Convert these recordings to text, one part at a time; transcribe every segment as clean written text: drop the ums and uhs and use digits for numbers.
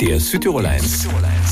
Der Südtirol 1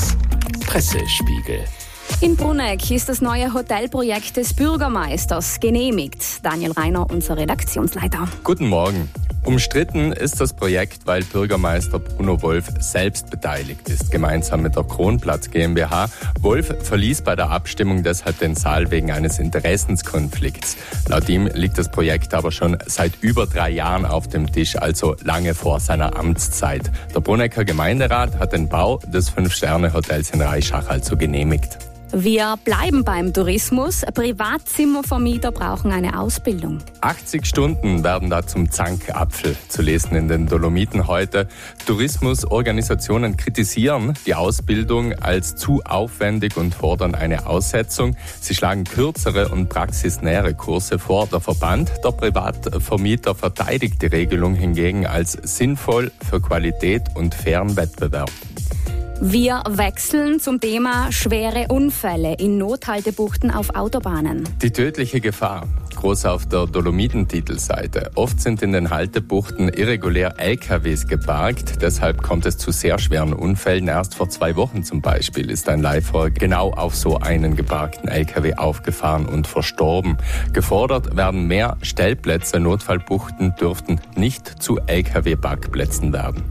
Pressespiegel. In Bruneck ist das neue Hotelprojekt des Bürgermeisters genehmigt. Daniel Reiner, unser Redaktionsleiter. Guten Morgen. Umstritten ist das Projekt, weil Bürgermeister Bruno Wolf selbst beteiligt ist, gemeinsam mit der Kronplatz GmbH. Wolf verließ bei der Abstimmung deshalb den Saal wegen eines Interessenskonflikts. Laut ihm liegt das Projekt aber schon seit über 3 Jahren auf dem Tisch, also lange vor seiner Amtszeit. Der Brunecker Gemeinderat hat den Bau des 5-Sterne-Hotels in Reischach also genehmigt. Wir bleiben beim Tourismus. Privatzimmervermieter brauchen eine Ausbildung. 80 Stunden werden da zum Zankapfel, zu lesen in den Dolomiten heute. Tourismusorganisationen kritisieren die Ausbildung als zu aufwendig und fordern eine Aussetzung. Sie schlagen kürzere und praxisnähere Kurse vor. Der Verband der Privatvermieter verteidigt die Regelung hingegen als sinnvoll für Qualität und fairen Wettbewerb. Wir wechseln zum Thema schwere Unfälle in Nothaltebuchten auf Autobahnen. Die tödliche Gefahr, groß auf der Dolomitentitelseite. Oft sind in den Haltebuchten irregulär LKWs geparkt. Deshalb kommt es zu sehr schweren Unfällen. Erst vor 2 Wochen zum Beispiel ist ein Leihfahrer genau auf so einen geparkten LKW aufgefahren und verstorben. Gefordert werden mehr Stellplätze. Notfallbuchten dürften nicht zu LKW-Parkplätzen werden.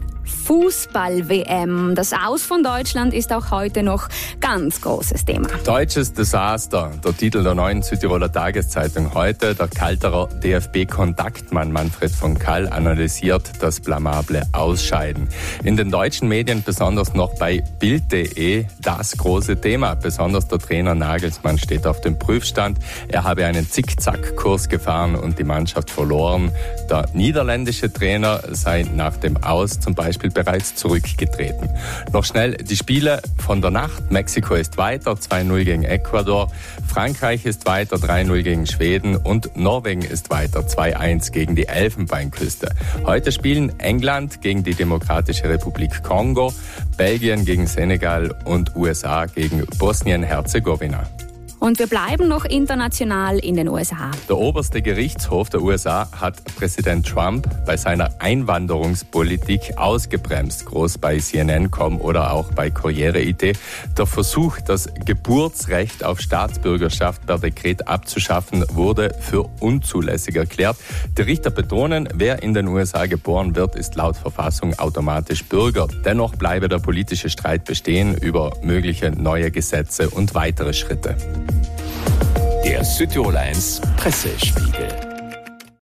Fußball-WM. Das Aus von Deutschland ist auch heute noch ganz großes Thema. Deutsches Desaster. Der Titel der neuen Südtiroler Tageszeitung heute. Der Kalterer DFB-Kontaktmann Manfred von Kall analysiert das blamable Ausscheiden. In den deutschen Medien, besonders noch bei Bild.de, das große Thema. Besonders der Trainer Nagelsmann steht auf dem Prüfstand. Er habe einen Zickzack-Kurs gefahren und die Mannschaft verloren. Der niederländische Trainer sei nach dem Aus zum Beispiel bereits zurückgetreten. Noch schnell die Spiele von der Nacht. Mexiko ist weiter, 2-0 gegen Ecuador. Frankreich ist weiter, 3-0 gegen Schweden. Und Norwegen ist weiter, 2-1 gegen die Elfenbeinküste. Heute spielen England gegen die Demokratische Republik Kongo, Belgien gegen Senegal und USA gegen Bosnien-Herzegowina. Und wir bleiben noch international in den USA. Der oberste Gerichtshof der USA hat Präsident Trump bei seiner Einwanderungspolitik ausgebremst. Groß bei CNN.com oder auch bei Corriere.it. Der Versuch, das Geburtsrecht auf Staatsbürgerschaft per Dekret abzuschaffen, wurde für unzulässig erklärt. Die Richter betonen, wer in den USA geboren wird, ist laut Verfassung automatisch Bürger. Dennoch bleibe der politische Streit bestehen über mögliche neue Gesetze und weitere Schritte. Der Südtirol 1 Pressespiegel.